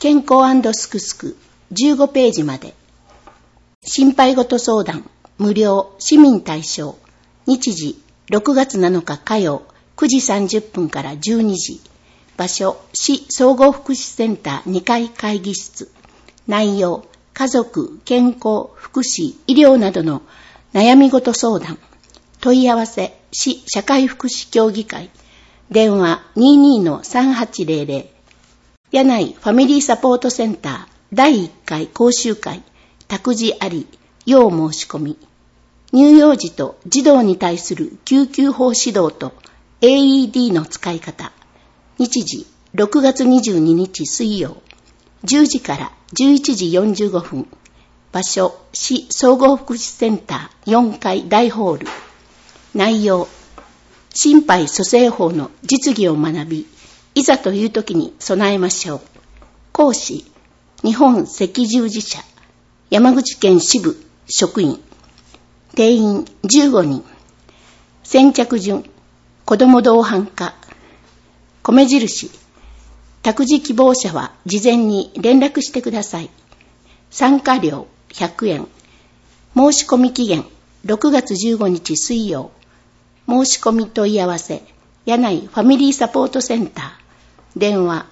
健康すくすく15ページまで。心配事相談無料市民対象。日時6月7日火曜9時30分から12時。場所市総合福祉センター2階会議室。内容家族、健康、福祉、医療などの悩み事相談。問い合わせ市社会福祉協議会。電話 22-3800。柳井ファミリーサポートセンター第1回講習会。託児あり、要申し込み。乳幼児と児童に対する救急法指導と AED の使い方。日時6月22日水曜。10時から11時45分。場所、市総合福祉センター4階大ホール。内容、心肺蘇生法の実技を学び、いざという時に備えましょう。講師、日本赤十字社、山口県支部職員。定員15人。先着順、子ども同伴か。米印、託児希望者は事前に連絡してください。参加料100円。申し込み期限6月15日水曜。申し込み問い合わせ、柳井ファミリーサポートセンター。電話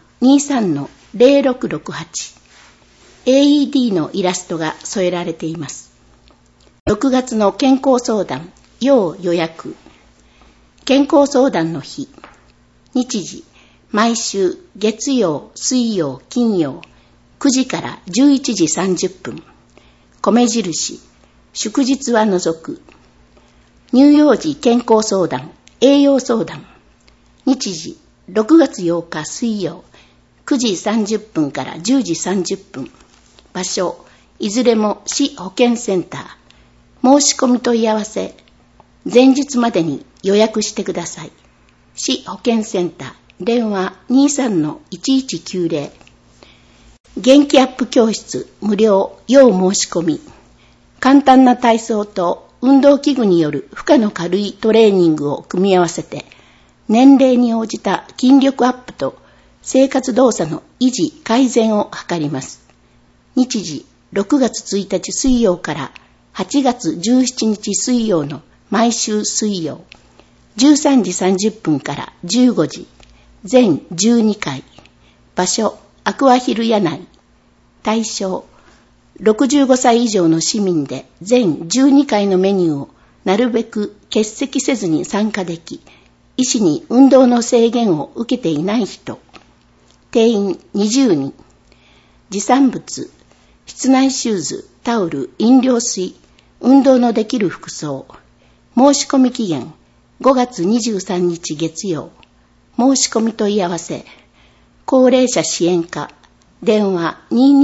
23-0668。AED のイラストが添えられています。6月の健康相談、要予約。健康相談の日。日時、毎週月曜、水曜、金曜、9時から11時30分。米印、祝日は除く。乳幼児健康相談、栄養相談。日時、6月8日水曜、9時30分から10時30分。場所、いずれも市保健センター。申し込み問い合わせ、前日までに予約してください。市保健センター。電話 23-1190。元気アップ教室無料要申し込み。簡単な体操と運動器具による負荷の軽いトレーニングを組み合わせて、年齢に応じた筋力アップと生活動作の維持改善を図ります。日時6月1日水曜から8月17日水曜の毎週水曜。13時30分から15時。全12回。場所、アクアヒル柳井。対象、65歳以上の市民で全12回のメニューをなるべく欠席せずに参加でき、医師に運動の制限を受けていない人。定員20人。持参物、室内シューズ、タオル、飲料水、運動のできる服装。申し込み期限、5月23日月曜。申し込み問い合わせ、高齢者支援課、電話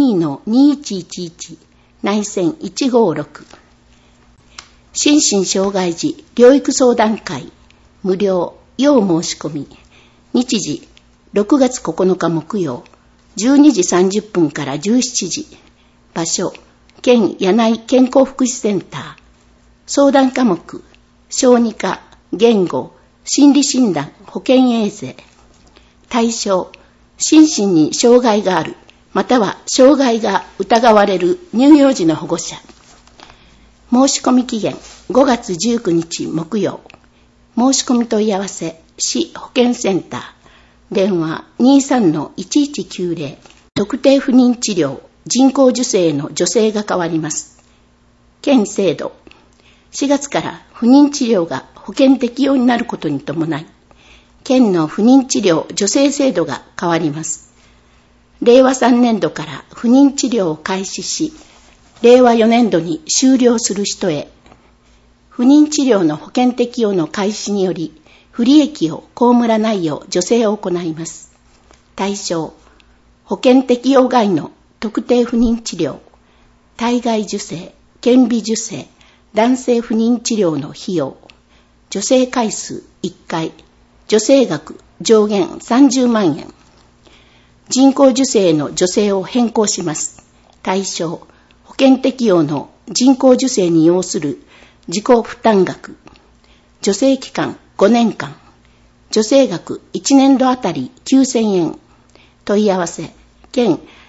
22-2111、内線156。心身障害児療育相談会、無料要申し込み。日時、6月9日木曜、12時30分から17時。場所、県柳井健康福祉センター。相談科目、小児科、言語、心理診断、保健衛生。対象、心身に障害がある、または障害が疑われる乳幼児の保護者。申し込み期限、5月19日木曜。申し込み問い合わせ、市保健センター。電話 23-1190。特定不妊治療、人工授精の助成が変わります。県制度。4月から不妊治療が保険適用になることに伴い、県の不妊治療助成制度が変わります。令和3年度から不妊治療を開始し、令和4年度に終了する人へ、不妊治療の保険適用の開始により、不利益を被らないよう助成を行います。対象、保険適用外の特定不妊治療、体外受精、顕微授精、男性不妊治療の費用、助成回数1回、助成額上限30万円。人工授精の助成を変更します。対象、保険適用の人工授精に要する自己負担額。助成期間5年間。助成額1年度あたり9000円。問い合わせ、県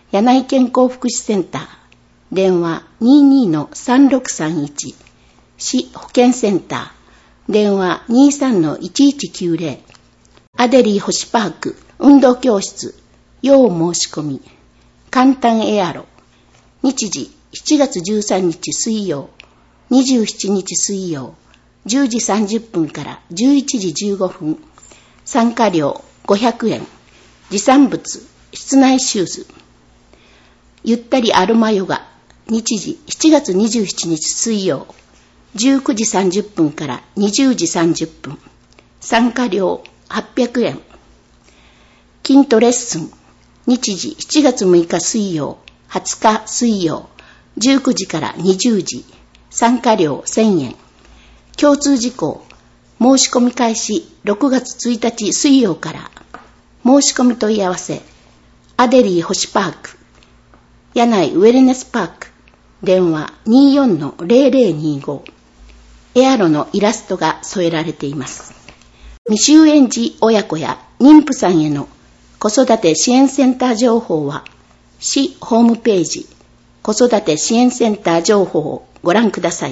柳井健康福祉センター、電話 22-3631、市保健センター、電話 23-1190、アデリー星パーク運動教室、要申し込み、簡単エアロ、日時7月13日水曜、27日水曜、10時30分から11時15分、参加料500円、持参物、室内シューズ、ゆったりアロマヨガ、日時7月27日水曜、19時30分から20時30分、参加料800円、筋トレレッスン、日時7月6日水曜、20日水曜、19時から20時、参加料1000円、共通事項、申し込み開始6月1日水曜から、申し込み問い合わせ、アデリー星パーク、柳井ウェルネスパーク、電話 24-0025、エアロのイラストが添えられています。未就園児親子や妊婦さんへの子育て支援センター情報は、市ホームページ、子育て支援センター情報をご覧ください。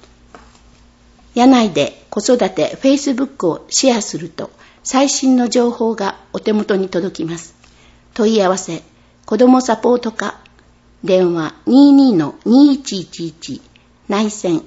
柳井で子育て Facebook をシェアすると最新の情報がお手元に届きます。問い合わせ、子どもサポート課、電話 22-2111、内線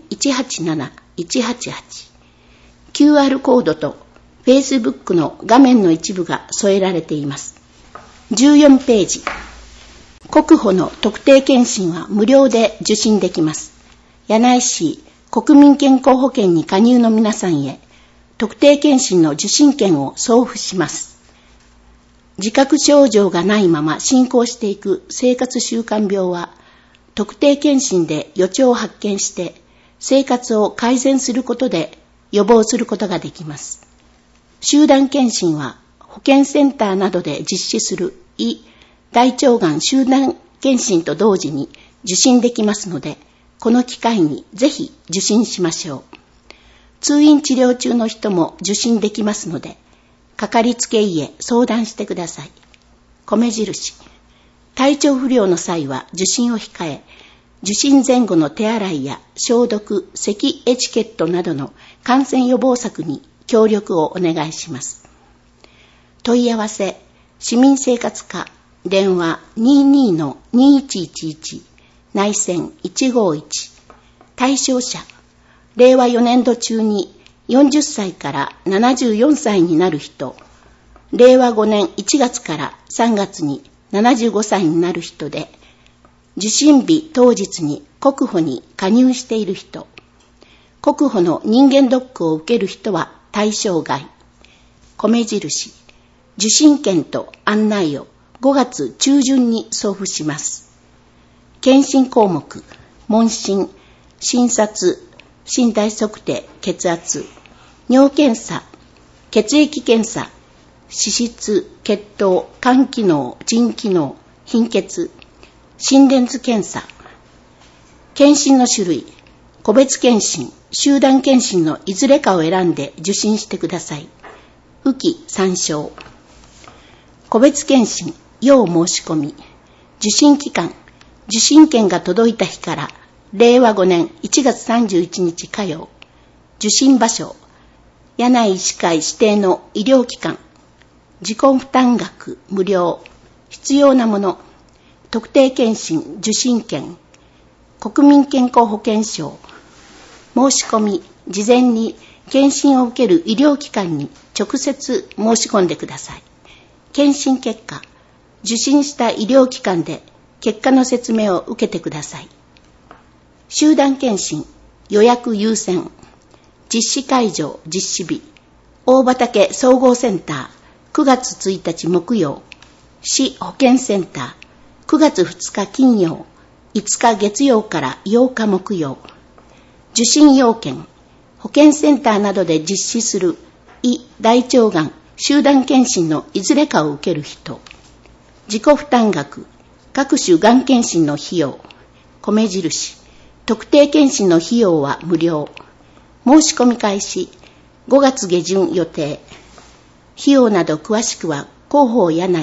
187-188、QR コードと Facebook の画面の一部が添えられています。14ページ。国保の特定健診は無料で受診できます。柳井市国民健康保険に加入の皆さんへ、特定健診の受診券を送付します。自覚症状がないまま進行していく生活習慣病は、特定健診で予兆を発見して、生活を改善することで予防することができます。集団健診は、保健センターなどで実施する胃、大腸がん集団健診と同時に受診できますので、この機会にぜひ受診しましょう。通院治療中の人も受診できますので、かかりつけ医へ相談してください。米印。体調不良の際は受診を控え、受診前後の手洗いや消毒、咳エチケットなどの感染予防策に協力をお願いします。問い合わせ、市民生活課、電話 22-2111、内線151、対象者、令和4年度中に40歳から74歳になる人、令和5年1月から3月に75歳になる人で、受診日当日に国保に加入している人、国保の人間ドックを受ける人は対象外。米印、受診券と案内を5月中旬に送付します。検診項目、問診、診察、身体測定、血圧、尿検査、血液検査、脂質、血糖、肝機能、腎機能、貧血、心電図検査、検診の種類、個別検診、集団検診のいずれかを選んで受診してください。雨季参照。個別検診、要申し込み。受診期間、受診券が届いた日から令和5年1月31日火曜。受診場所、柳井医師会指定の医療機関。自己負担額無料。必要なもの、特定健診受診券、国民健康保険証。申し込み、事前に検診を受ける医療機関に直接申し込んでください。検診結果、受診した医療機関で結果の説明を受けてください。集団検診、予約優先。実施会場、実施日。大畑総合センター、9月1日木曜。市保健センター、9月2日金曜。5日月曜から8日木曜。受診要件、保健センターなどで実施する胃、大腸がん集団検診のいずれかを受ける人。自己負担額、各種がん検診の費用。米印、特定検診の費用は無料。申し込み開始、5月下旬予定。費用など詳しくは広報柳井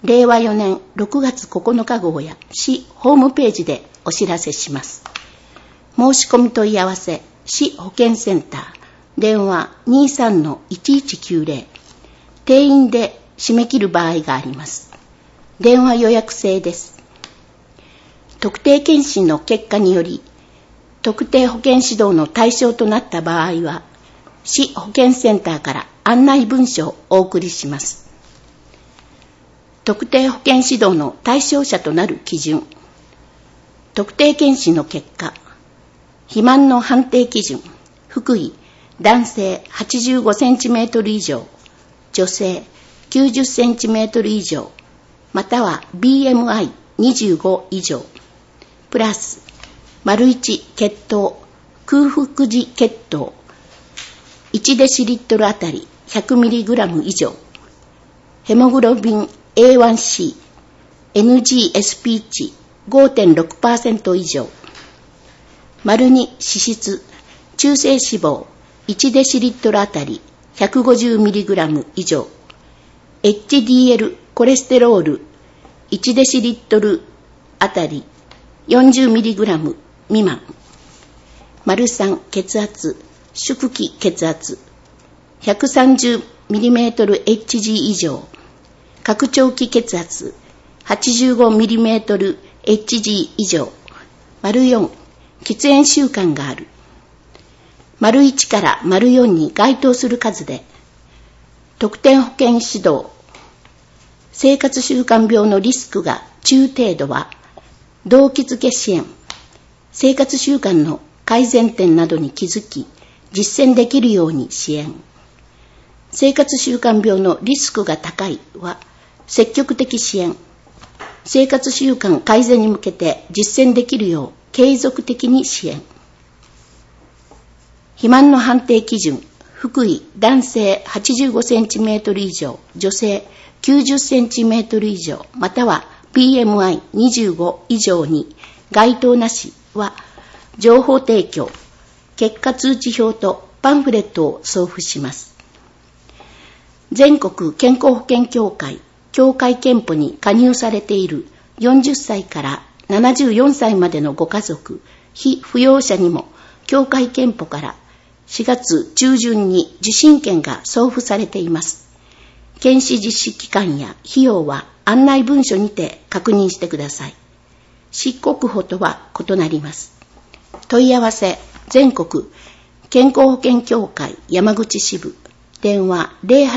令和4年6月9日号や市ホームページでお知らせします。申し込み問い合わせ、市保健センター、電話 23-1190、定員で締め切る場合があります。電話予約制です。特定健診の結果により、特定保健指導の対象となった場合は、市保健センターから案内文書をお送りします。特定保健指導の対象者となる基準、特定健診の結果、肥満の判定基準、腹囲、男性 85cm 以上、女性 90cm 以上、または BMI25 以上、プラス、1血糖、空腹時血糖、1デシリットルあたり 100mg 以上、ヘモグロビン A1C、NGSP 値 5.6% 以上、2脂質、中性脂肪1デシリットルあたり 150mg 以上、HDL コレステロール1デシリットルあたり 40mg 未満、3血圧、縮期血圧 130mmHg 以上、拡張器血圧 85mmHg 以上、4喫煙習慣がある。1から4に該当する数で、特定保健指導、生活習慣病のリスクが中程度は、動機づけ支援、生活習慣の改善点などに気づき、実践できるように支援。生活習慣病のリスクが高いは、積極的支援。生活習慣改善に向けて実践できるよう継続的に支援。肥満の判定基準、腹囲、男性 85cm 以上、女性 90cm 以上、または BMI25 以上に該当なしは、情報提供、結果通知表とパンフレットを送付します。全国健康保険協会、協会憲法に加入されている40歳から74歳までのご家族、被扶養者にも、協会憲法から4月中旬に受診券が送付されています。検視実施期間や費用は案内文書にて確認してください。漆黒法とは異なります。問い合わせ、全国健康保険協会山口支部、電話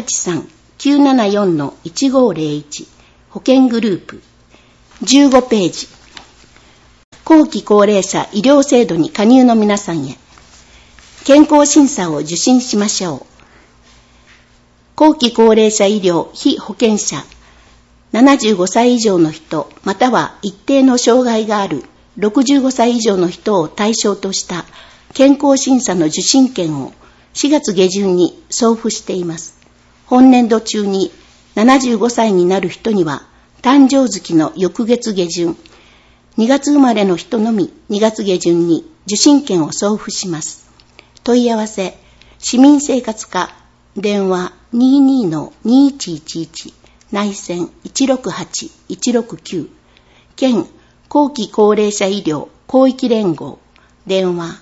083-974-1501、保険グループ、15ページ。後期高齢者医療制度に加入の皆さんへ、健康審査を受診しましょう。後期高齢者医療被保険者、75歳以上の人、または一定の障害がある65歳以上の人を対象とした健康審査の受診券を4月下旬に送付しています。本年度中に75歳になる人には、誕生月の翌月下旬、2月生まれの人のみ2月下旬に受診券を送付します。問い合わせ、市民生活課、電話 22-2111、内線 168-169、県後期高齢者医療広域連合、電話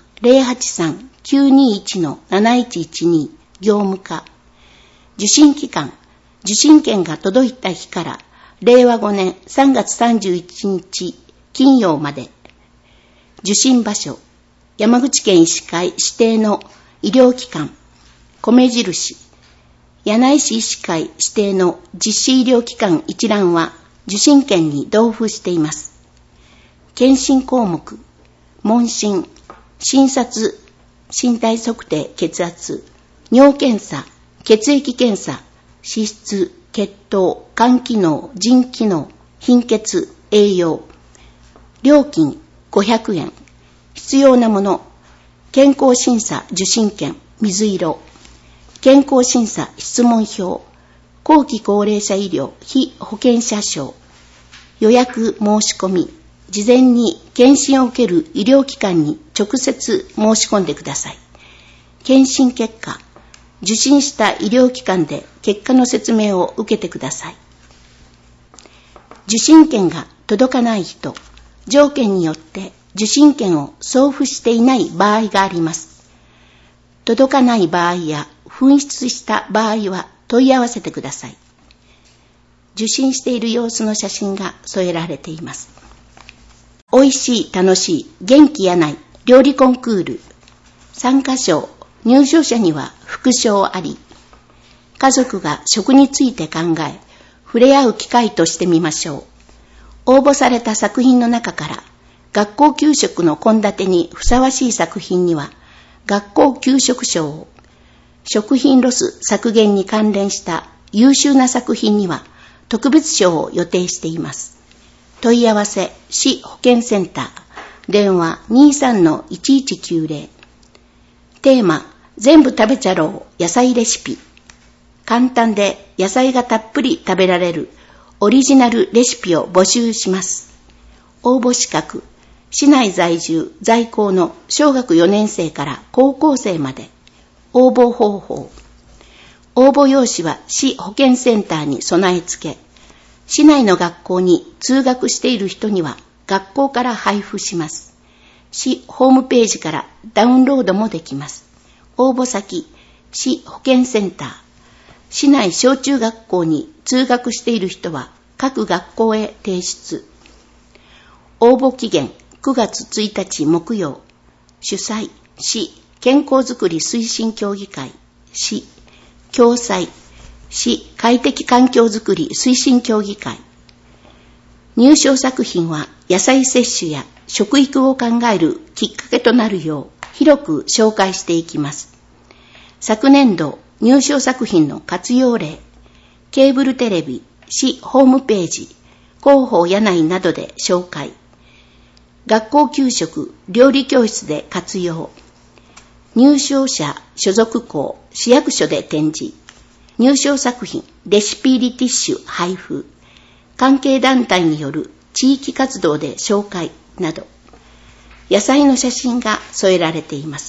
083-921-7112、業務課。受診期間、受診券が届いた日から令和5年3月31日金曜まで。受診場所、山口県医師会指定の医療機関、米印、柳井市医師会指定の実施医療機関一覧は受診券に同封しています。検診項目、問診、診察、身体測定血圧、尿検査、血液検査、脂質、血糖、肝機能、腎機能、貧血、栄養。料金500円。必要なもの、健康審査受診券、水色。健康審査質問票、後期高齢者医療被保険者証。予約申し込み、事前に検診を受ける医療機関に直接申し込んでください。検診結果、受診した医療機関で結果の説明を受けてください。 受信券が届かない人、条件によって受信券を送付していない場合があります。届かない場合や紛失した場合は問い合わせてください。受信している様子の写真が添えられています。おいしい、楽しい、元気やない料理コンクール。参加賞、入賞者には副賞あり。家族が食について考え、触れ合う機会としてみましょう。応募された作品の中から、学校給食の献立にふさわしい作品には、学校給食賞を、食品ロス削減に関連した優秀な作品には、特別賞を予定しています。問い合わせ、市保健センター、電話 23-1190。テーマ、全部食べちゃろう野菜レシピ。簡単で野菜がたっぷり食べられるオリジナルレシピを募集します。応募資格、市内在住在校の小学4年生から高校生まで。応募方法。応募用紙は市保健センターに備え付け、市内の学校に通学している人には学校から配布します。市ホームページからダウンロードもできます。応募先、市保健センター。市内小中学校に通学している人は各学校へ提出。応募期限9月1日木曜。主催、市健康づくり推進協議会。市共催、市快適環境づくり推進協議会。入賞作品は野菜摂取や食育を考えるきっかけとなるよう広く紹介していきます。昨年度入賞作品の活用例、ケーブルテレビ、市ホームページ、広報やないなどで紹介。学校給食、料理教室で活用。入賞者所属校、市役所で展示。入賞作品、レシピ入りティッシュ配布。関係団体による地域活動で紹介など、野菜の写真が添えられています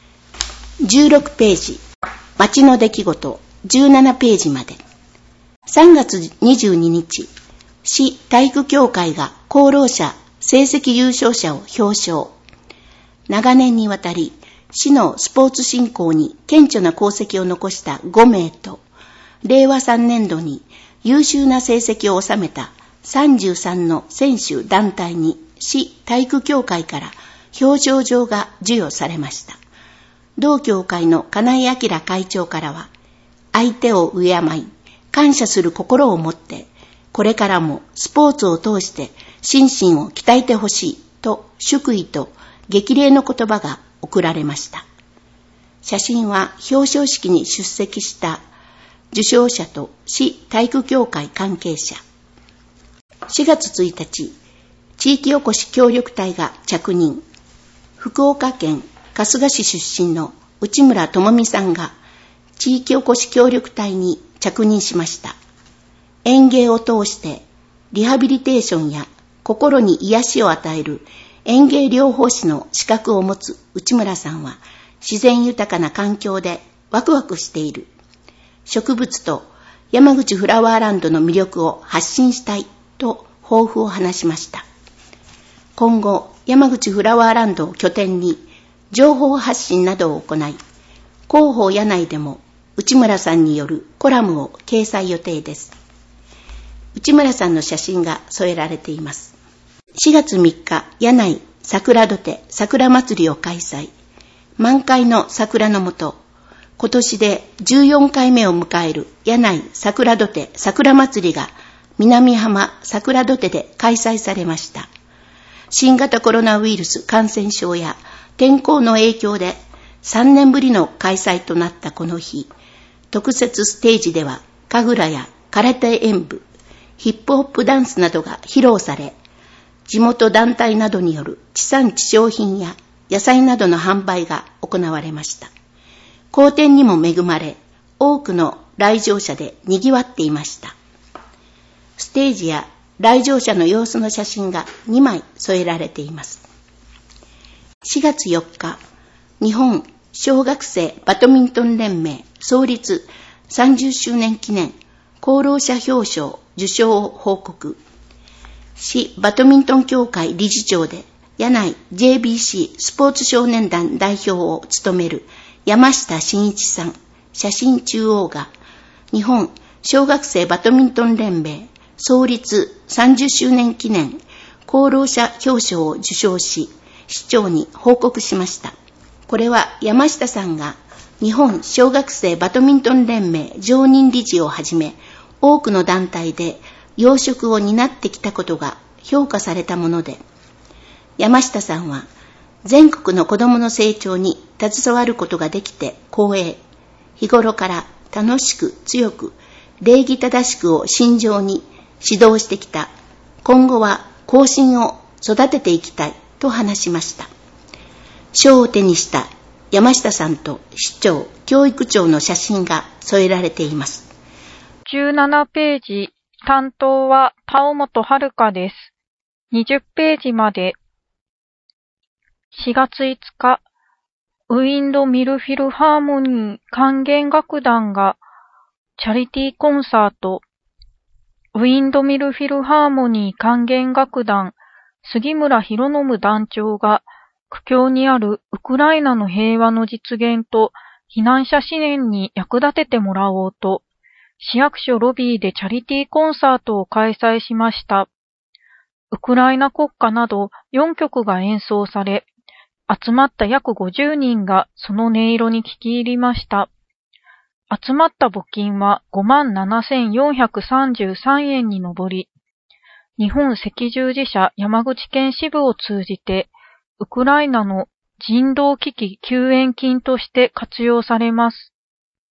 。16ページ、町の出来事17ページまで。3月22日、市体育協会が功労者、成績優勝者を表彰。長年にわたり、市のスポーツ振興に顕著な功績を残した5名と、令和3年度に優秀な成績を収めた33の選手団体に市体育協会から表彰状が授与されました。同協会の金井明会長からは、相手を敬い、感謝する心を持って、これからもスポーツを通して心身を鍛えてほしいと祝意と激励の言葉が贈られました。写真は表彰式に出席した受賞者と市体育協会関係者。4月1日、地域おこし協力隊が着任。福岡県春日市出身の内村智美さんが地域おこし協力隊に着任しました。園芸を通してリハビリテーションや心に癒しを与える園芸療法士の資格を持つ内村さんは、自然豊かな環境でワクワクしている。植物と山口フラワーランドの魅力を発信したいと抱負を話しました。今後、山口フラワーランドを拠点に情報発信などを行い、広報や内でも内村さんによるコラムを掲載予定です。内村さんの写真が添えられています。4月3日、柳井桜土手桜祭りを開催。満開の桜の下、今年で14回目を迎える柳井桜土手桜祭りが南浜桜土手で開催されました。新型コロナウイルス感染症や天候の影響で3年ぶりの開催となったこの日、特設ステージでは神楽や空手演舞、ヒップホップダンスなどが披露され、地元団体などによる地産地消品や野菜などの販売が行われました。好天にも恵まれ、多くの来場者で賑わっていました。ステージや来場者の様子の写真が2枚添えられています。4月4日、日本小学生バドミントン連盟創立30周年記念功労者表彰受賞を報告。 市バドミントン協会理事長で、柳井 JBC スポーツ少年団代表を務める山下真一さん、写真中央が、日本小学生バドミントン連盟創立30周年記念功労者表彰を受賞し、市長に報告しました。これは山下さんが日本小学生バドミントン連盟常任理事をはじめ、多くの団体で要職を担ってきたことが評価されたもので、山下さんは全国の子どもの成長に携わることができて光栄。日頃から楽しく強く礼儀正しくを信条に指導してきた。今後は後進を育てていきたいと話しました。賞を手にした山下さんと市長、教育長の写真が添えられています。 17ページ、担当は田尾本遥です。20ページまで。4月5日、ウィンドミルフィルハーモニー管弦楽団がチャリティーコンサート、ウィンドミルフィルハーモニー管弦楽団杉村博信団長が苦境にあるウクライナの平和の実現と避難者支援に役立ててもらおうと、市役所ロビーでチャリティーコンサートを開催しました。ウクライナ国歌など4曲が演奏され、集まった約50人がその音色に聞き入りました。集まった募金は57,433円に上り、日本赤十字社山口県支部を通じて、ウクライナの人道危機救援金として活用されます。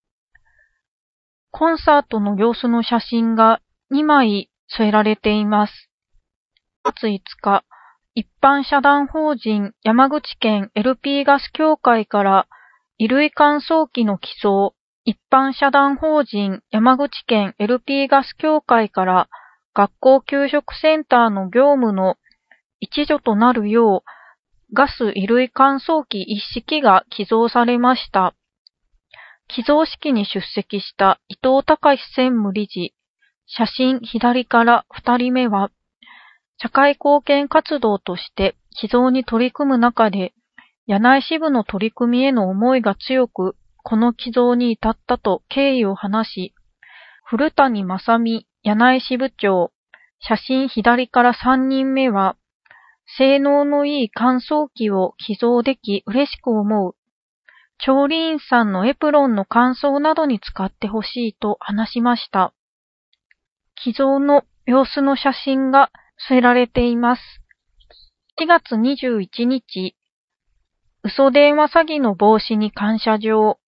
コンサートの様子の写真が2枚添えられています。4月5日、一般社団法人山口県 LP ガス協会から衣類乾燥機の寄贈、一般社団法人山口県 LP ガス協会から学校給食センターの業務の一助となるようガス衣類乾燥機一式が寄贈されました。寄贈式に出席した伊藤隆専務理事、写真左から2人目は、社会貢献活動として寄贈に取り組む中で、柳井支部の取り組みへの思いが強く、この寄贈に至ったと経緯を話し、古谷正美柳井支部長、写真左から3人目は、性能のいい乾燥機を寄贈でき嬉しく思う。調理員さんのエプロンの乾燥などに使ってほしいと話しました。寄贈の様子の写真が添えられています。4月21日、嘘電話詐欺の防止に感謝状。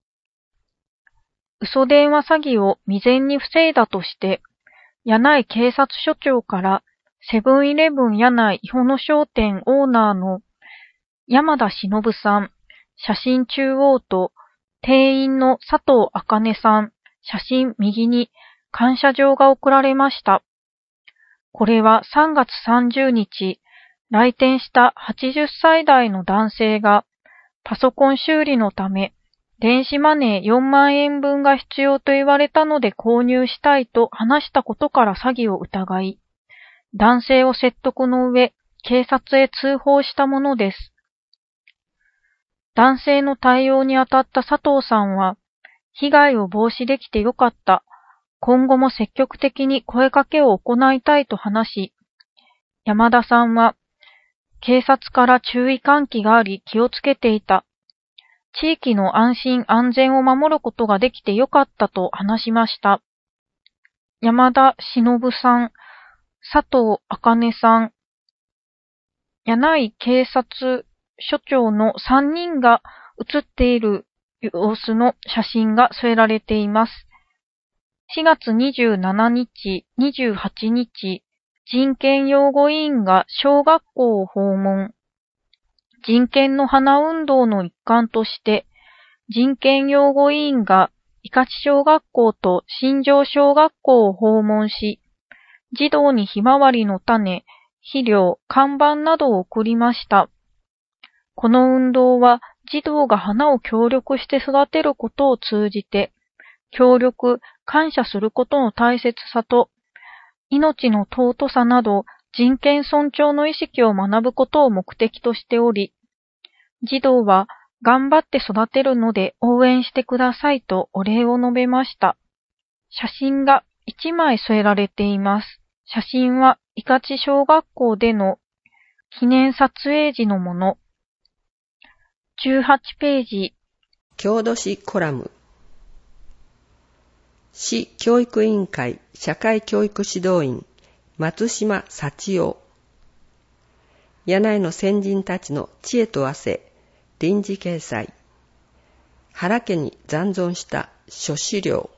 嘘電話詐欺を未然に防いだとして、柳井警察署長からセブンイレブン柳井伊保野商店オーナーの山田忍さん、写真中央と店員の佐藤茜さん、写真右に感謝状が贈られました。これは3月30日、来店した80歳代の男性がパソコン修理のため電子マネー4万円分が必要と言われたので購入したいと話したことから詐欺を疑い、男性を説得の上、警察へ通報したものです。男性の対応に当たった佐藤さんは、被害を防止できてよかった。今後も積極的に声かけを行いたいと話し、山田さんは、警察から注意喚起があり気をつけていた。地域の安心安全を守ることができてよかったと話しました。山田忍さん、佐藤茜さん、柳井警察署長の3人が写っている様子の写真が添えられています。4月27日、28日、人権擁護委員が小学校を訪問。人権の花運動の一環として、人権擁護委員が伊勝小学校と新庄小学校を訪問し、児童にひまわりの種、肥料、看板などを送りました。この運動は児童が花を協力して育てることを通じて、協力、感謝することの大切さと、命の尊さなど人権尊重の意識を学ぶことを目的としており、児童は頑張って育てるので応援してくださいとお礼を述べました。写真が1枚添えられています。写真は伊香地小学校での記念撮影時のもの。18ページ。 郷土史コラム。市教育委員会社会教育指導員松島幸男。柳井の先人たちの知恵と汗、臨時掲載。原家に残存した諸資料。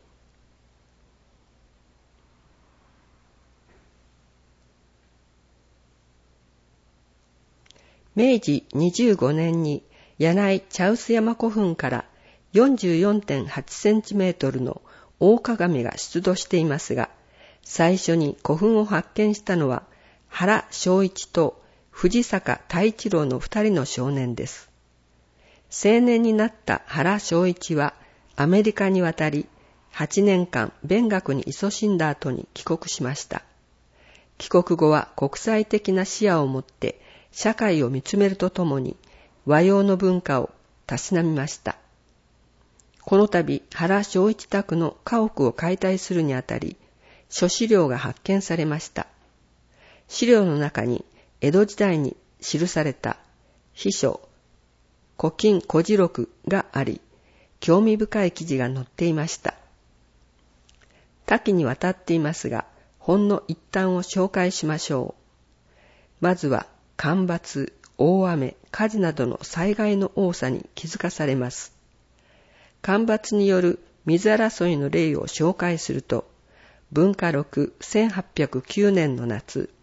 明治25年に柳井茶臼山古墳から 44.8 センチメートルの大鏡が出土していますが、最初に古墳を発見したのは原正一と藤坂太一郎の2人の少年です。青年になった原正一はアメリカに渡り、8年間勉学に勤しんだ後に帰国しました。帰国後は国際的な視野を持って社会を見つめるとともに和洋の文化をたしなみました。この度、原正一宅の家屋を解体するにあたり、諸資料が発見されました。資料の中に江戸時代に記された秘書、古今古事録があり、興味深い記事が載っていました。多岐にわたっていますが、ほんの一端を紹介しましょう。まずは、干ばつ、大雨、火事などの災害の多さに気づかされます。干ばつによる水争いの例を紹介すると、文化録1809年の夏、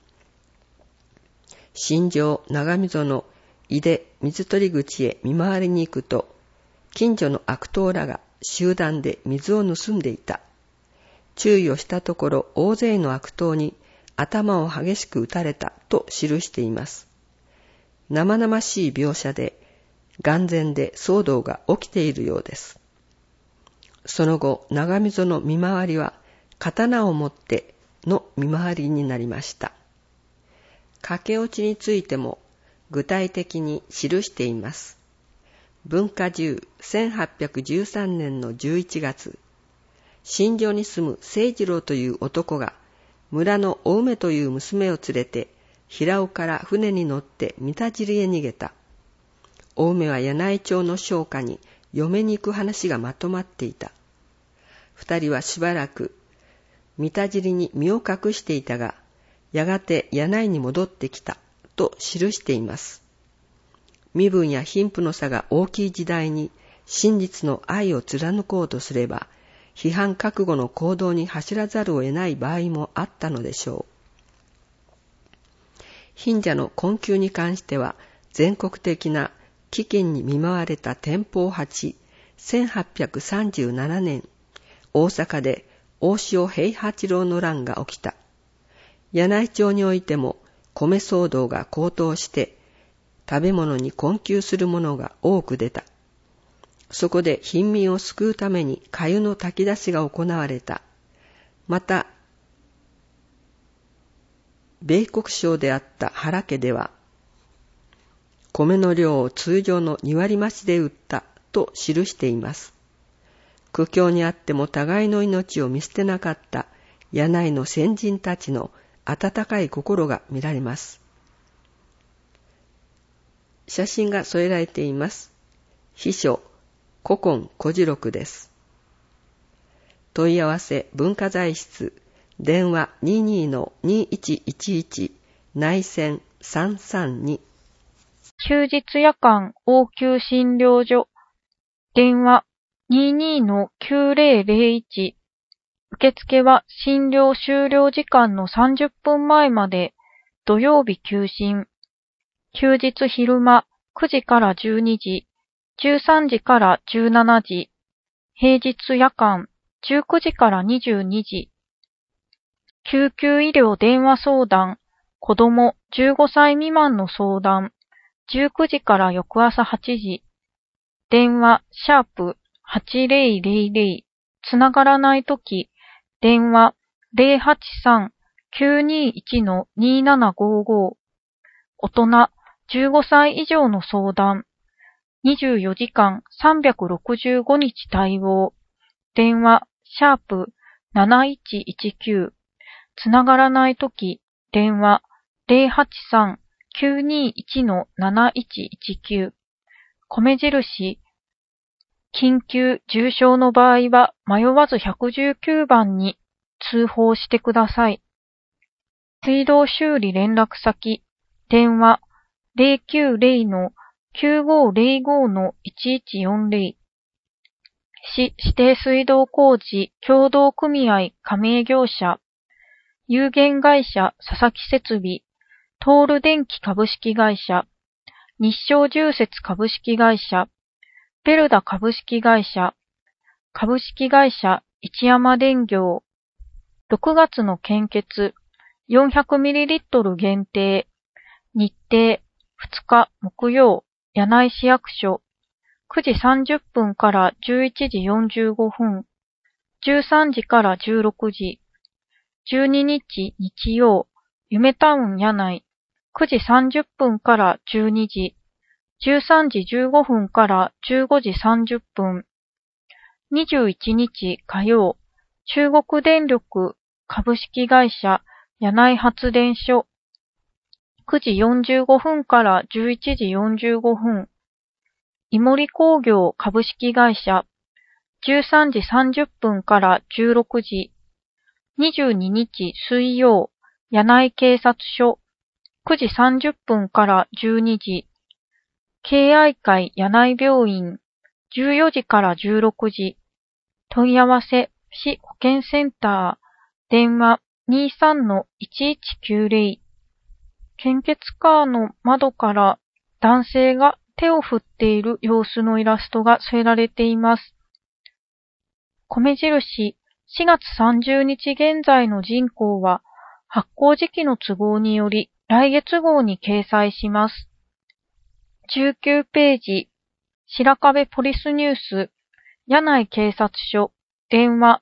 新庄長溝の井出水取口へ見回りに行くと、近所の悪党らが集団で水を盗んでいた。注意をしたところ、大勢の悪党に頭を激しく打たれたと記しています。生々しい描写で、眼前で騒動が起きているようです。その後、長溝の見回りは、刀を持っての見回りになりました。駆け落ちについても具体的に記しています。文化10 1813年の11月、新庄に住む清次郎という男が村のお梅という娘を連れて平尾から船に乗って三田尻へ逃げた。お梅は柳井町の商家に嫁に行く話がまとまっていた。二人はしばらく三田尻に身を隠していたが、やがて柳井に戻ってきたと記しています。身分や貧富の差が大きい時代に真実の愛を貫こうとすれば、批判覚悟の行動に走らざるを得ない場合もあったのでしょう。貧者の困窮に関しては、全国的な飢饉に見舞われた天保8、1837年、大阪で大塩平八郎の乱が起きた。柳井町においても米騒動が高騰して、食べ物に困窮する者が多く出た。そこで貧民を救うために粥の炊き出しが行われた。また、米国商であった原家では、米の量を通常の2割増しで売ったと記しています。苦境にあっても互いの命を見捨てなかった柳井の先人たちの温かい心が見られます。写真が添えられています。秘書、古今古事録です。問い合わせ文化財室、電話 22-2111 内線332。 休日夜間応急診療所、電話 22-9001。受付は診療終了時間の30分前まで、土曜日休診。休日昼間9時から12時、13時から17時。平日夜間19時から22時。救急医療電話相談、子供15歳未満の相談、19時から翌朝8時。電話#8000、つながらないとき、電話 921-2755。大人15歳以上の相談。24時間365日対応。電話、#7119。つながらないとき、電話、083-921-7119。米印、緊急重症の場合は迷わず119番に通報してください。水道修理連絡先、電話 090-9505-1140。市指定水道工事協同組合加盟業者、有限会社佐々木設備、トール電機株式会社、日照重設株式会社、ペルダ株式会社、株式会社一山電業。6月の献血 400ml 限定。日程2日木曜、柳井市役所。9時30分から11時45分。13時から16時。12日日曜、夢タウン柳井。9時30分から12時。13時15分から15時30分。21日火曜、中国電力株式会社柳井発電所。9時45分から11時45分。井森工業株式会社。13時30分から16時。22日水曜、柳井警察署。9時30分から12時。敬愛会柳井病院。14時から16時。問い合わせ、市保健センター。電話 23-1190。献血カーの窓から男性が手を振っている様子のイラストが添えられています。米印、4月30日現在の人口は発行時期の都合により来月号に掲載します。19ページ、白壁ポリスニュース、柳井警察署、電話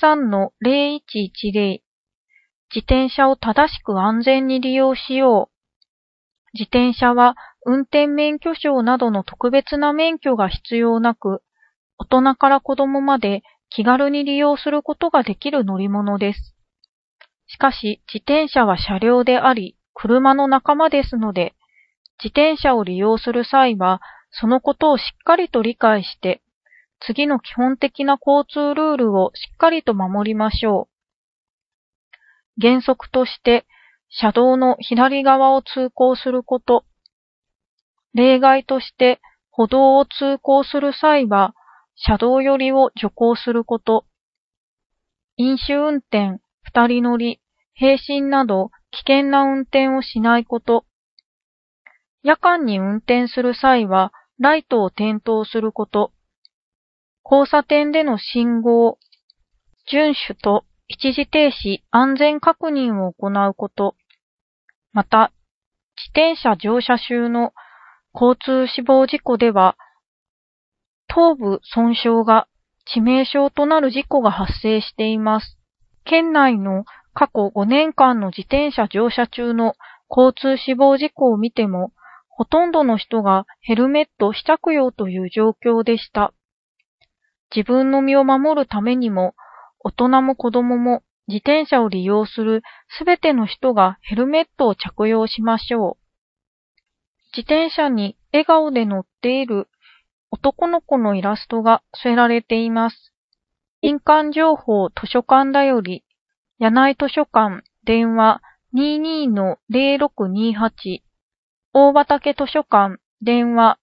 23-0110。自転車を正しく安全に利用しよう。自転車は運転免許証などの特別な免許が必要なく、大人から子供まで気軽に利用することができる乗り物です。しかし、自転車は車両であり、車の仲間ですので、自転車を利用する際は、そのことをしっかりと理解して、次の基本的な交通ルールをしっかりと守りましょう。原則として、車道の左側を通行すること。例外として、歩道を通行する際は、車道寄りを徐行すること。飲酒運転、二人乗り、並進など危険な運転をしないこと。夜間に運転する際は、ライトを点灯すること。交差点での信号、遵守と一時停止、安全確認を行うこと。また、自転車乗車中の交通死亡事故では、頭部損傷が致命傷となる事故が発生しています。県内の過去5年間の自転車乗車中の交通死亡事故を見ても、ほとんどの人がヘルメット非着用という状況でした。自分の身を守るためにも、大人も子供も自転車を利用するすべての人がヘルメットを着用しましょう。自転車に笑顔で乗っている男の子のイラストが添えられています。印鑑情報図書館だより、柳井図書館、電話 22-0628、大畑図書館、電話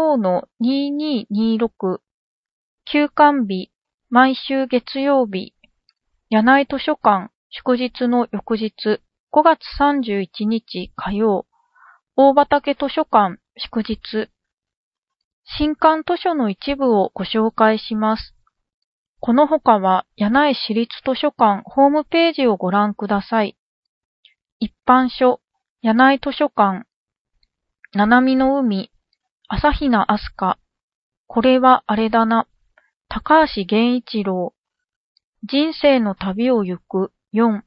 45-2226、休館日、毎週月曜日、柳井図書館、祝日の翌日、5月31日火曜、大畑図書館、祝日。新刊図書の一部をご紹介します。この他は、柳井市立図書館ホームページをご覧ください。一般書、柳井図書館、七海の海、朝比奈飛鳥、これはあれだな、高橋源一郎、人生の旅を行く4、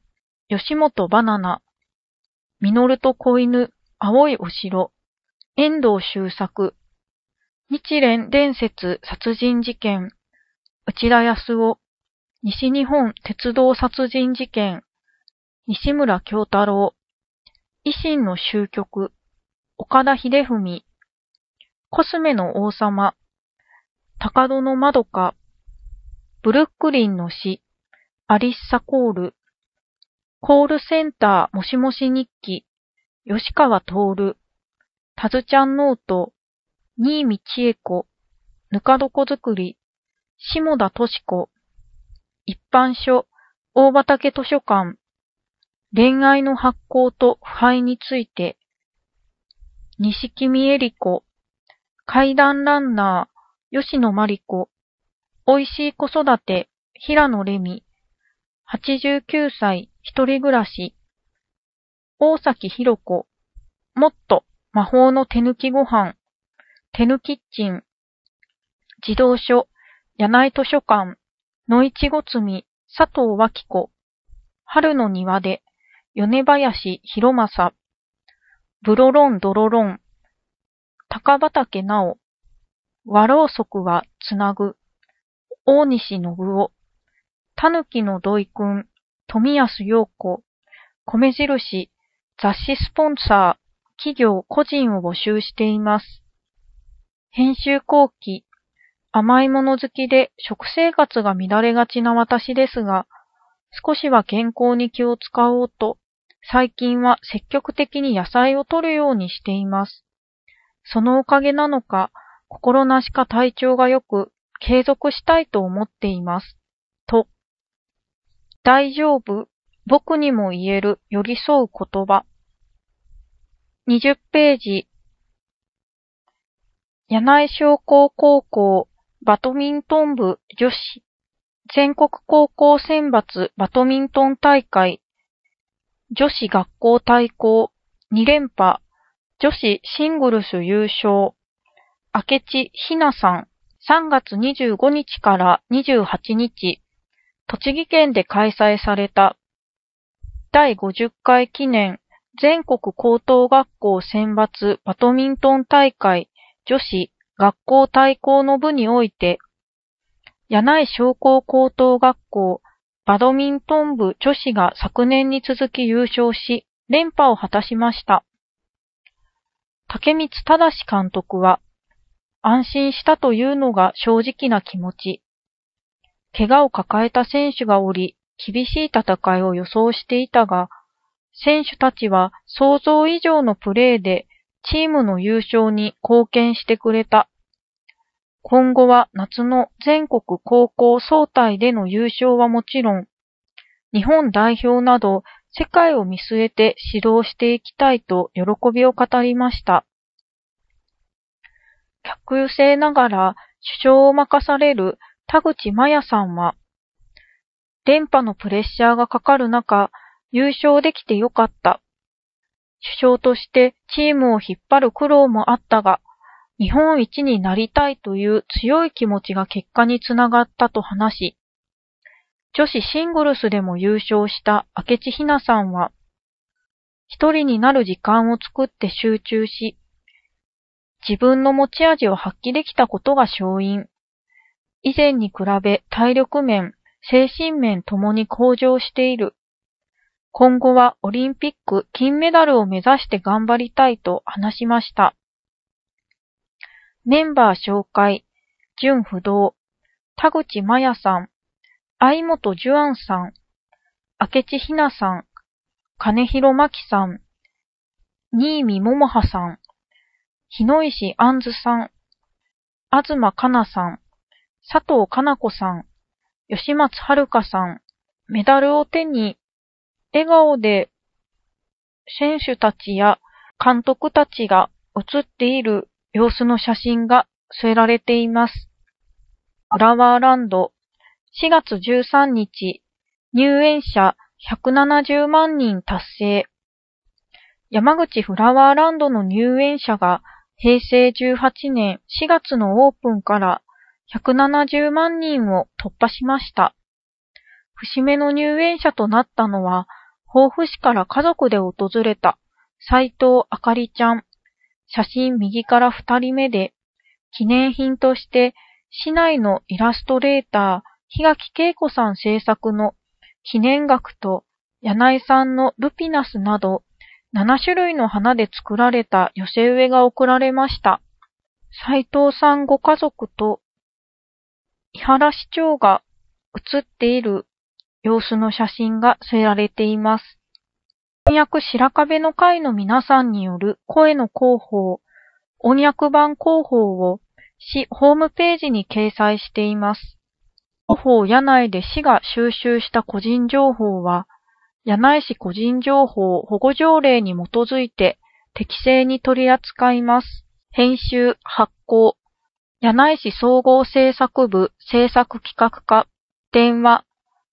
吉本バナナ、ミノルと子犬、青いお城、遠藤周作、日蓮伝説殺人事件、内田康夫、西日本鉄道殺人事件、西村京太郎、維新の終局、岡田秀文、コスメの王様、高戸のまどか、ブルックリンの死、アリッサコール、コールセンターもしもし日記、吉川徹、タズちゃんノート、新見千恵子、ぬか床作り、下田敏子、一般書、大畑図書館、恋愛の発行と腐敗について、西木恵理子、怪談ランナー、吉野真理子、おいしい子育て、平野レミ、89歳、一人暮らし、大崎弘子、もっと、魔法の手抜きご飯、手抜キッチン、児童書、柳井図書館、野市ごつみ、佐藤脇子、春の庭で、米林博正、ブロロンドロロン、高畑直、和ろうそくはつなぐ、大西信夫、たぬきの土井くん、富安陽子、米印、雑誌スポンサー、企業個人を募集しています。編集後期、甘いもの好きで食生活が乱れがちな私ですが、少しは健康に気を使おうと、最近は積極的に野菜を摂るようにしています。そのおかげなのか、心なしか体調が良く、継続したいと思っています。と、大丈夫、僕にも言える寄り添う言葉。20ページ。柳井商工高校バドミントン部女子全国高校選抜バドミントン大会女子学校対抗2連覇女子シングルス優勝明智ひなさん3月25日から28日栃木県で開催された第50回記念全国高等学校選抜バドミントン大会女子学校対抗の部において、柳井商工高等学校バドミントン部女子が昨年に続き優勝し、連覇を果たしました。竹光忠監督は、安心したというのが正直な気持ち。怪我を抱えた選手がおり、厳しい戦いを予想していたが、選手たちは想像以上のプレーでチームの優勝に貢献してくれた。今後は夏の全国高校総体での優勝はもちろん、日本代表など世界を見据えて指導していきたいと喜びを語りました。客優勢ながら主将を任される田口真也さんは、連覇のプレッシャーがかかる中、優勝できてよかった。主将としてチームを引っ張る苦労もあったが、日本一になりたいという強い気持ちが結果につながったと話し、女子シングルスでも優勝した明智ひなさんは、一人になる時間を作って集中し、自分の持ち味を発揮できたことが勝因。以前に比べ体力面、精神面ともに向上している。今後はオリンピック金メダルを目指して頑張りたいと話しました。メンバー紹介、純不動、田口真也さん、相本樹安さん、明智ひなさん、金広真希さん、新見桃葉さん、日野石杏子さん、東香奈さん、佐藤かな子さん、吉松遥さん、メダルを手に笑顔で選手たちや監督たちが写っている様子の写真が添えられています。フラワーランド4月13日入園者170万人達成。山口フラワーランドの入園者が平成18年4月のオープンから170万人を突破しました。節目の入園者となったのは防府市から家族で訪れた斉藤あかりちゃん。写真右から2人目で、記念品として市内のイラストレーター、檜垣恵子さん制作の記念額と柳井さんのルピナスなど7種類の花で作られた寄せ植えが贈られました。斉藤さんご家族と伊原市長が写っている様子の写真が添えられています。翻訳白壁の会の皆さんによる声の広報、翻訳版広報を市ホームページに掲載しています。広報柳井で市が収集した個人情報は、柳井市個人情報保護条例に基づいて適正に取り扱います。編集・発行、柳井市総合政策部政策企画課、電話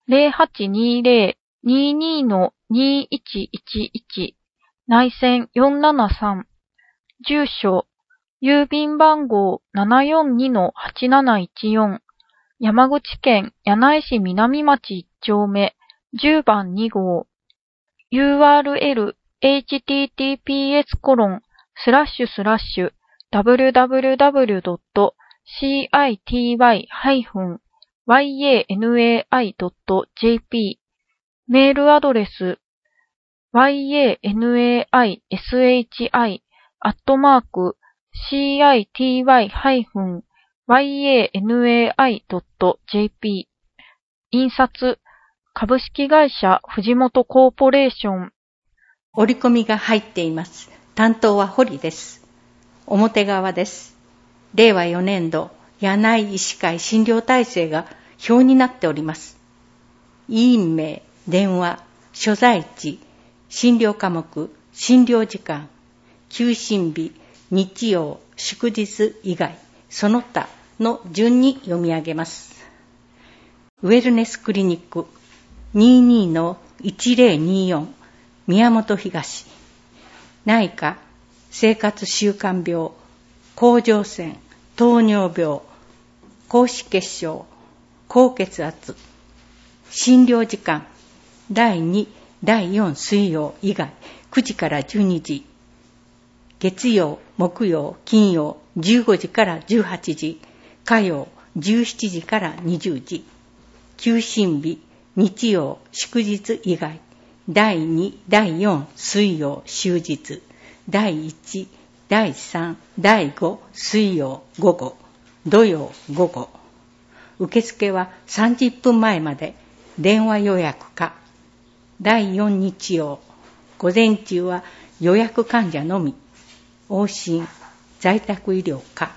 0820-22-2111 内線473、住所、郵便番号 742-8714、山口県柳井市南町1丁目10番2号、URL https://www.city-yanai.jp メールアドレス yanaishi@city-yanai.jp 印刷株式会社藤本コーポレーション。 折り込みが入っています。担当は堀です。表側です。令和4年度柳井医師会診療体制が表になっております。委員名、電話、所在地、診療科目、診療時間、休診日、日曜、祝日以外、その他の順に読み上げます。ウェルネスクリニック 22-1024 宮本東、内科、生活習慣病、甲状腺、糖尿病、高脂血症、高血圧、診療時間、第2、第4水曜以外、9時から12時、月曜、木曜、金曜、15時から18時、火曜、17時から20時、休診日、日曜、祝日以外、第2、第4水曜終日、第1、第3、第5水曜午後、土曜午後。受付は30分前まで、電話予約か。第4日曜、午前中は予約患者のみ。往診、在宅医療か。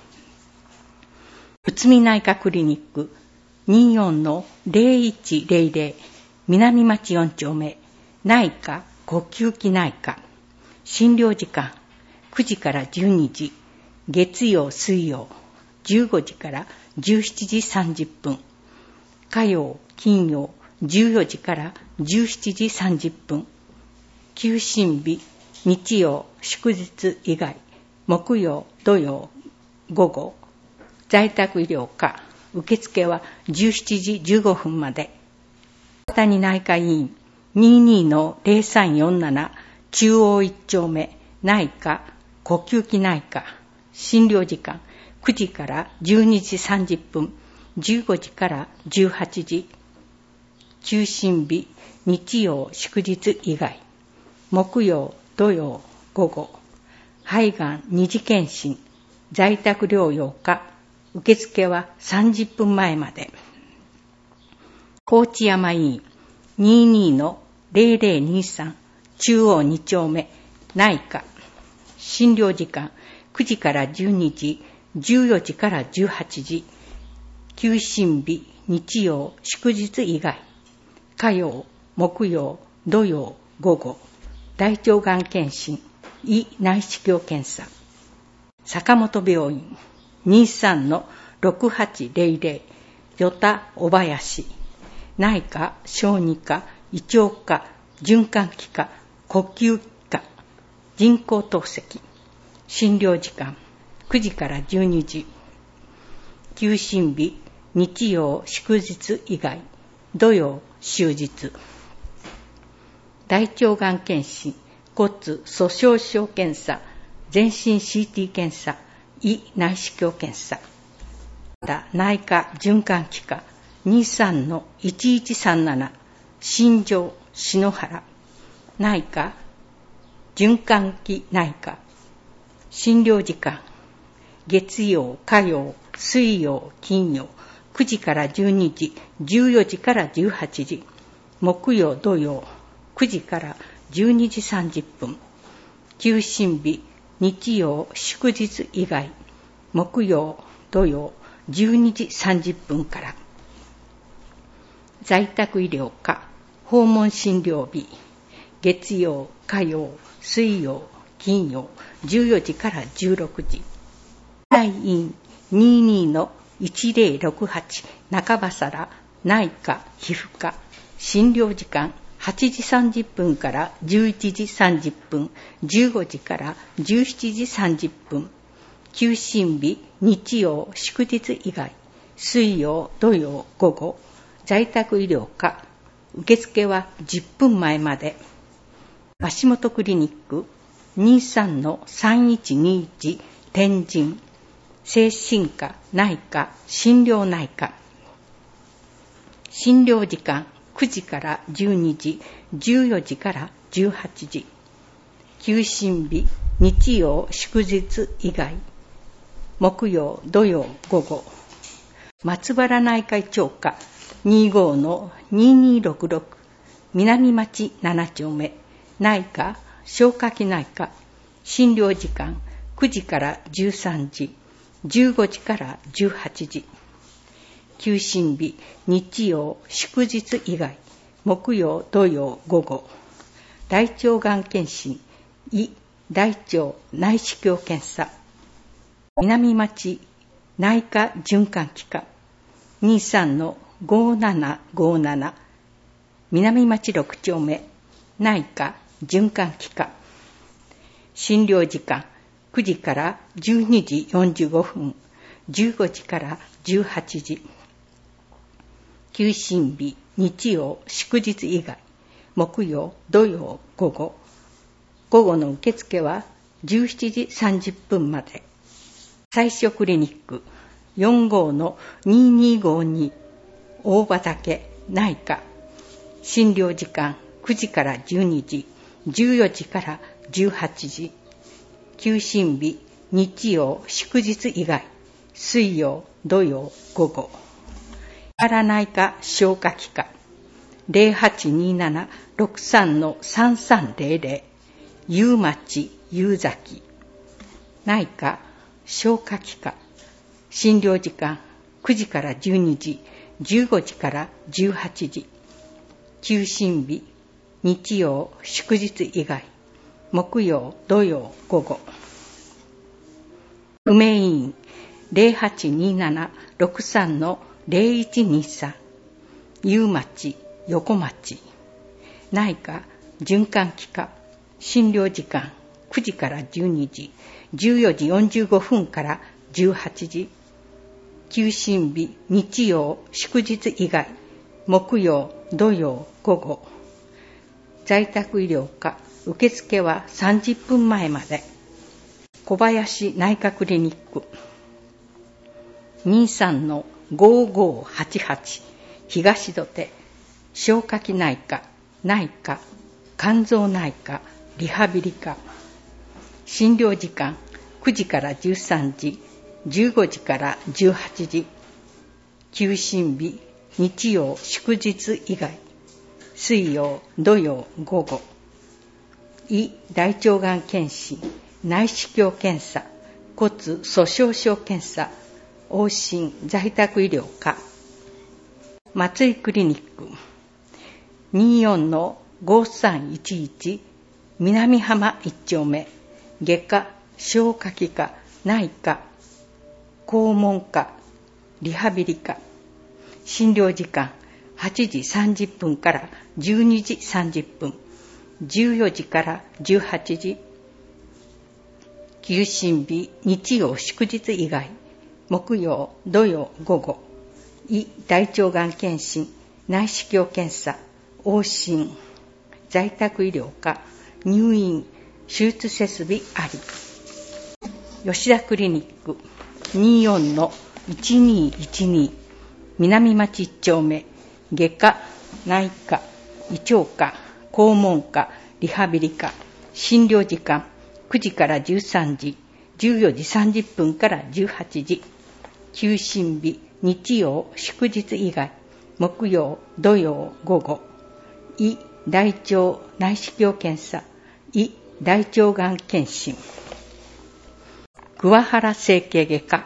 宇都宮内科クリニック 24-0100 南町4丁目、内科、呼吸器内科。診療時間、9時から12時、月曜、水曜、15時から17時30分、火曜、金曜、14時から17時30分、休診日、日曜、祝日以外、木曜、土曜、午後、在宅医療科、受付は17時15分まで。大谷内科医院 22-0347 中央1丁目、内科、呼吸器内科。診療時間、9時から12時30分、15時から18時。休診日、日曜、祝日以外。木曜、土曜、午後。肺がん二次検診、在宅療養科。受付は30分前まで。高知山医院 22-0023 中央2丁目、内科。診療時間、9時から12時、14時から18時。休診日、日曜、祝日以外。火曜、木曜、土曜、午後。大腸がん検診、胃内視鏡検査。坂本病院 23-6800 与田小林。内科、小児科、胃腸科、循環器科、呼吸器科、人工透析。診療時間、9時から12時。休診日、日曜、祝日以外、土曜、終日。 大腸がん検診、骨粗しょう症検査、全身 CT 検査、胃内視鏡検査。また内科循環器科 23-1137 新庄篠原内科循環器内科診療時間月曜火曜水曜金曜9時から12時14時から18時木曜土曜9時から12時30分休診日日曜祝日以外木曜土曜12時30分から在宅医療科訪問診療日月曜火曜水曜金曜14時から16時来院 22-1068 中原内科皮膚科診療時間8時30分から11時30分15時から17時30分休診日日曜祝日以外水曜土曜午後在宅医療科受付は10分前まで足元クリニック 23-3121 天神精神科内科診療内科診療時間9時から12時14時から18時休診日日曜祝日以外木曜土曜午後松原内科医長科 25-2266 南町7丁目内科消化器内科診療時間9時から13時15時から18時休診日日曜祝日以外木曜土曜午後大腸がん検診胃大腸内視鏡検査南町内科循環器科 23-5757 南町6丁目内科循環器科診療時間9時から12時45分15時から18時休診日日曜祝日以外木曜土曜午後の受付は17時30分まで最初クリニック 45-2252 大畑内科診療時間9時から12時14時から18時休診日日曜祝日以外水曜土曜午後原内科消化器科 0827-63-3300 夕町夕崎内科消化器科診療時間9時から12時15時から18時休診日日曜祝日以外木曜土曜午後梅医院 0827-63-0123 夕町横町内科循環器科診療時間9時から12時14時45分から18時休診日日曜祝日以外木曜土曜午後在宅医療科受付は30分前まで小林内科クリニック 23-5588 東土手消化器内科内科肝臓内科リハビリ科診療時間9時から13時15時から18時休診日日曜祝日以外水曜土曜午後胃大腸がん検診内視鏡検査骨粗しょう症検査往診在宅医療科松井クリニック 24-5311 南浜1丁目外科消化器科内科肛門科リハビリ科診療時間8時30分から12時30分14時から18時休診日日曜祝日以外木曜土曜午後胃大腸がん検診内視鏡検査往診在宅医療科、入院、手術設備あり。吉田クリニック 24-1212 南町1丁目、外科、内科、胃腸科、肛門科、リハビリ科、診療時間9時から13時、14時30分から18時、休診日、日曜、祝日以外、木曜、土曜、午後、胃、大腸内視鏡検査、胃、大腸がん検診。桑原整形外科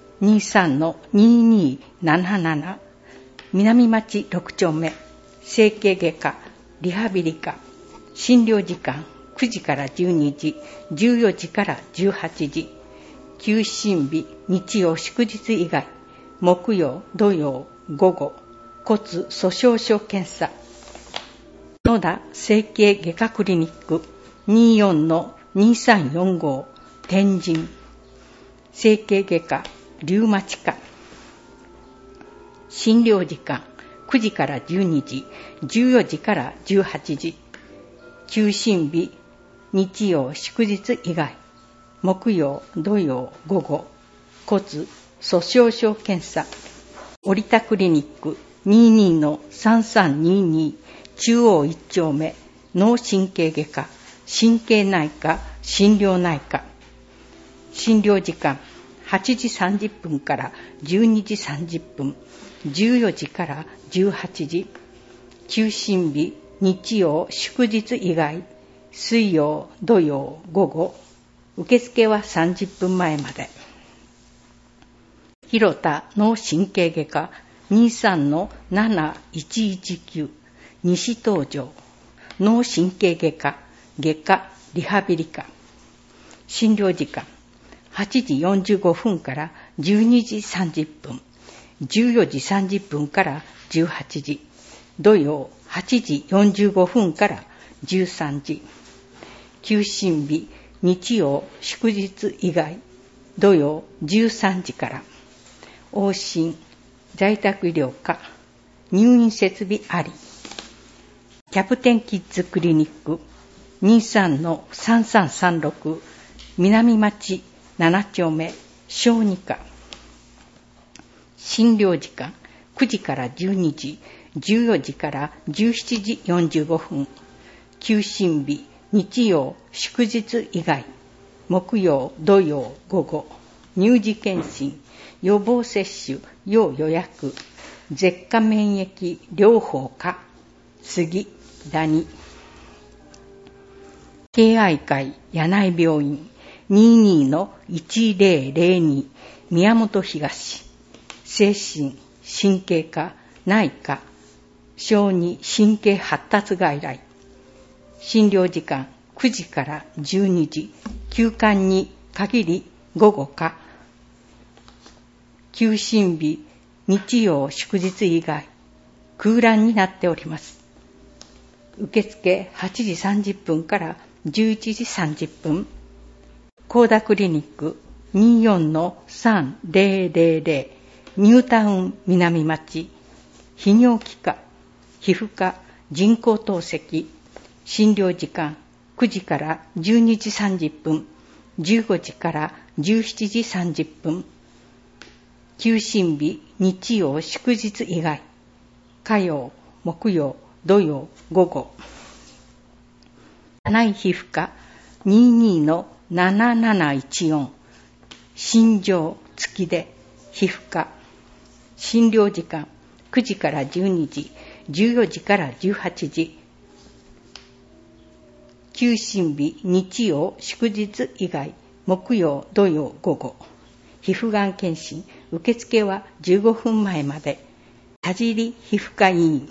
23-2277 南町6丁目、整形外科、リハビリ科、診療時間9時から12時、14時から18時、休診日、日曜祝日以外、木曜、土曜、午後、骨粗鬆症検査。野田整形外科クリニック 24-2345 天神、整形外科、リウマチ科。診療時間9時から12時、14時から18時、休診日、日曜祝日以外、木曜、土曜、午後、骨粗鬆症検査。織田クリニック 22-3322 中央1丁目、脳神経外科、神経内科、診療内科。診療時間8時30分から12時30分、14時から18時、休診日、日曜祝日以外、水曜、土曜、午後、受付は30分前まで。広田脳神経外科 23-7119 西東条、脳神経外科、外科、リハビリ科。診療時間8時45分から12時30分、14時30分から18時、土曜8時45分から13時、休診日、日曜祝日以外、土曜13時から。往診、在宅医療科、入院設備あり。キャプテンキッズクリニック 23-3336 南町7丁目、小児科。診療時間9時から12時、14時から17時45分、休診日、日曜祝日以外、木曜、土曜、午後、乳児検診、予防接種、要予約、舌下免疫療法科、杉、谷。敬愛会柳井病院 22-1002 宮本東、精神、神経科、内科、小児神経発達外来。診療時間9時から12時、休館に限り午後か。休診日、日曜祝日以外、空欄になっております。受付8時30分から11時30分。高田クリニック 24-3000 ニュータウン南町、泌尿器科、皮膚科、人工透析。診療時間9時から12時30分、15時から17時30分。休診日、日曜祝日以外、火曜、木曜、土曜、午後。内皮膚科 22-7714 診状付きで皮膚科。診療時間9時から12時、14時から18時。休診日、日曜祝日以外、木曜、土曜、午後。皮膚がん検診、受付は15分前まで。田尻皮膚科医院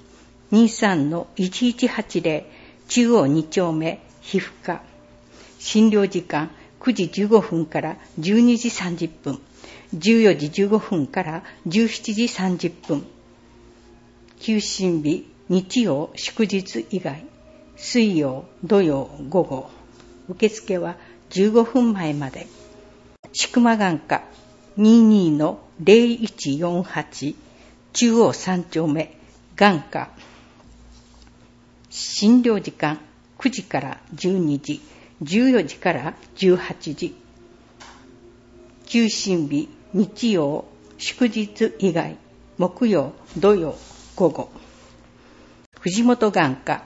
23-1180 中央2丁目、皮膚科。診療時間9時15分から12時30分、14時15分から17時30分。休診日、日曜祝日以外、水曜、土曜、午後。受付は15分前まで。千曲眼科 22-0148 中央3丁目、眼科。 診療時間9時から12時、14時から18時。休診日、日曜、祝日以外、木曜、土曜、午後。藤本眼科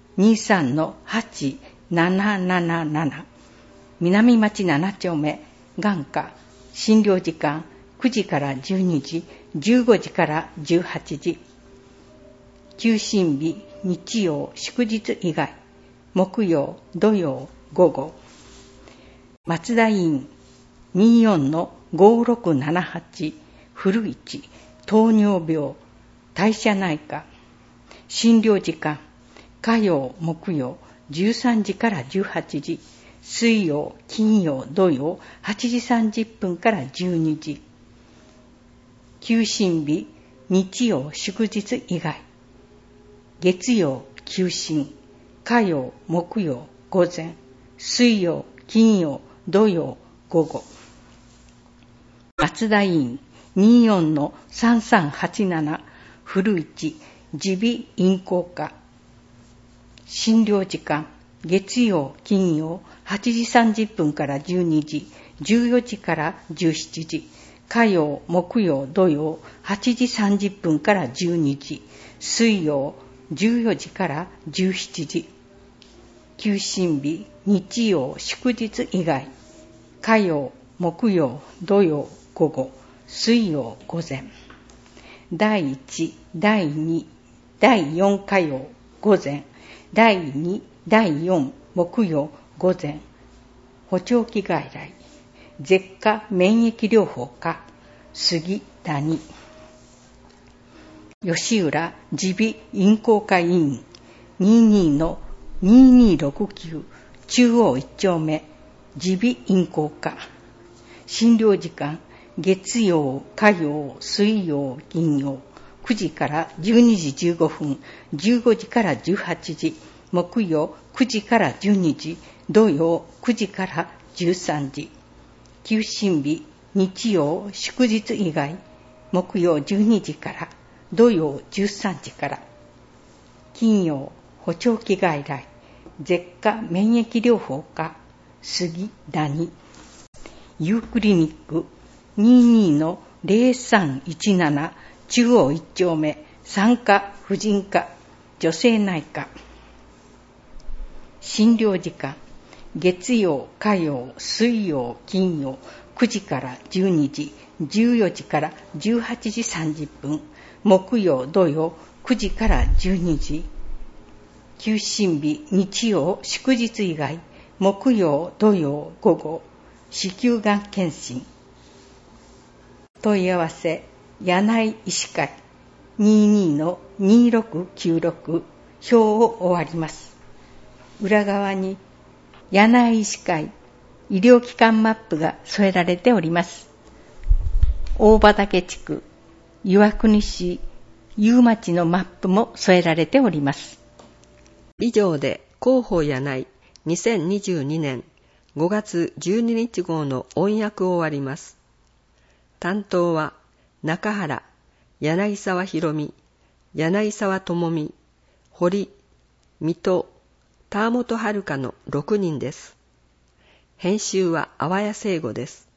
23-8777 南町7丁目眼科診療時間9時から12時、15時から18時。休診日、日曜、祝日以外、木曜、土曜、午後。松田医院 24-5678 古市糖尿病代謝内科診療時間火曜、木曜13時から18時、水曜、金曜、土曜8時30分から12時。休診日、日曜、祝日以外。月曜、休診、火曜、木曜、午前、水曜、金曜、土曜、午後。松田医院 24-3387 古市耳鼻咽喉科診療時間月曜、金曜8時30分から12時、14時から17時。火曜、木曜、土曜8時30分から12時、水曜14時から17時。休診日、日曜、祝日以外。火曜、木曜、土曜、午後、水曜、午前。第1、第2、第4火曜、午前。第2、第4、木曜、午前。補聴器外来。舌下免疫療法科、杉谷。吉浦耳鼻咽喉科医院 22-2269 中央1丁目耳鼻咽喉科診療時間月曜、火曜、水曜、金曜9時から12時15分、15時から18時、木曜9時から12時、土曜9時から13時。休診日、日曜、祝日以外、木曜12時から、土曜13時から。金曜、補聴器外来、舌下免疫療法科、杉谷。ユークリニック 22-0317 中央1丁目産科婦人科女性内科診療時間月曜、火曜、水曜、金曜9時から12時、14時から18時30分、木曜、土曜9時から12時。休診日、日曜、祝日以外、木曜、土曜、午後、子宮がん検診。問い合わせ、柳井医師会 22-2696 表を終わります。裏側に柳井医師会医療機関マップが添えられております。大畑地区、岩国市、夕町のマップも添えられております。 以上で広報柳井2022年5月12日号の音訳を終わります。担当は中原、柳沢博美、柳沢智美、堀、水戸、田本遥の6人です。編集は淡谷聖吾です。